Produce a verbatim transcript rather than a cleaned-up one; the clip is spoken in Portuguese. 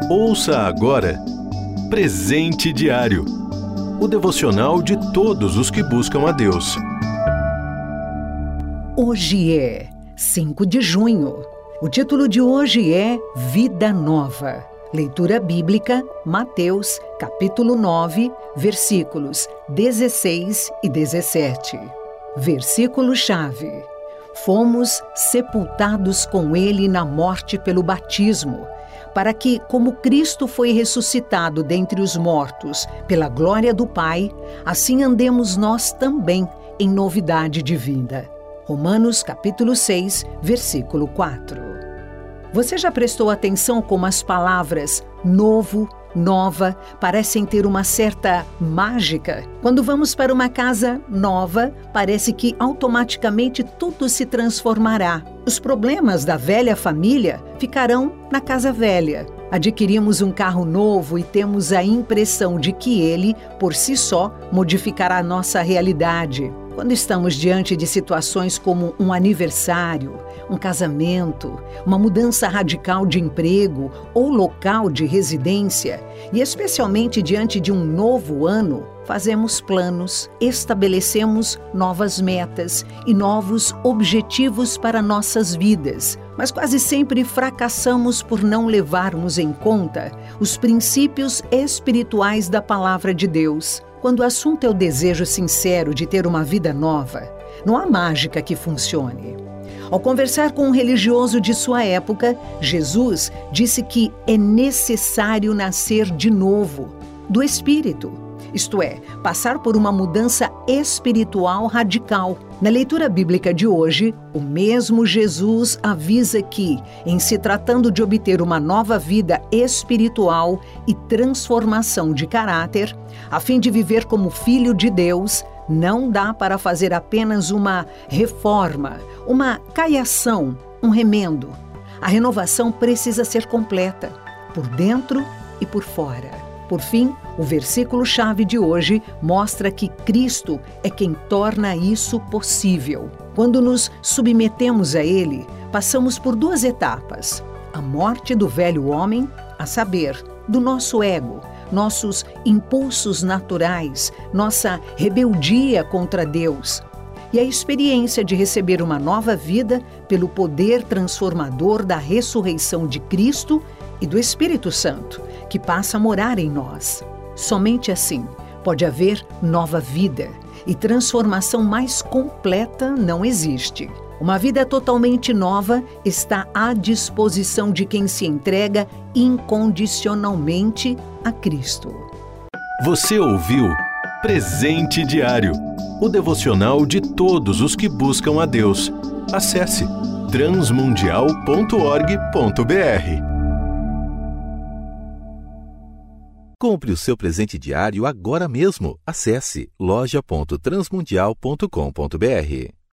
Ouça agora Presente Diário, o devocional de todos os que buscam a Deus. Hoje é cinco de junho. O título de hoje é Vida Nova. Leitura bíblica, Mateus, capítulo nove, versículos dezesseis e dezessete. Versículo-chave. Fomos sepultados com ele na morte pelo batismo, para que, como Cristo foi ressuscitado dentre os mortos pela glória do Pai, assim andemos nós também em novidade de vida. Romanos capítulo seis, versículo quatro. Você já prestou atenção como as palavras novo, nova parecem ter uma certa mágica? Quando vamos para uma casa nova, parece que automaticamente tudo se transformará. Os problemas da velha família ficarão na casa velha. Adquirimos um carro novo e temos a impressão de que ele, por si só, modificará nossa realidade. Quando estamos diante de situações como um aniversário, um casamento, uma mudança radical de emprego ou local de residência, e especialmente diante de um novo ano, fazemos planos, estabelecemos novas metas e novos objetivos para nossas vidas, mas quase sempre fracassamos por não levarmos em conta os princípios espirituais da Palavra de Deus. Quando o assunto é o desejo sincero de ter uma vida nova, não há mágica que funcione. Ao conversar com um religioso de sua época, Jesus disse que é necessário nascer de novo, do Espírito. Isto é, passar por uma mudança espiritual radical. Na leitura bíblica de hoje, o mesmo Jesus avisa que, em se tratando de obter uma nova vida espiritual e transformação de caráter, a fim de viver como filho de Deus, não dá para fazer apenas uma reforma, uma caiação, um remendo. A renovação precisa ser completa, por dentro e por fora. Por fim, o versículo-chave de hoje mostra que Cristo é quem torna isso possível. Quando nos submetemos a Ele, passamos por duas etapas. A morte do velho homem, a saber, do nosso ego, nossos impulsos naturais, nossa rebeldia contra Deus, e a experiência de receber uma nova vida pelo poder transformador da ressurreição de Cristo e do Espírito Santo, que passa a morar em nós. Somente assim pode haver nova vida, e transformação mais completa não existe. Uma vida totalmente nova está à disposição de quem se entrega incondicionalmente a Cristo. Você ouviu Presente Diário, o devocional de todos os que buscam a Deus. Acesse transmundial ponto org ponto br. Compre o seu presente diário agora mesmo. Acesse loja ponto transmundial ponto com ponto br.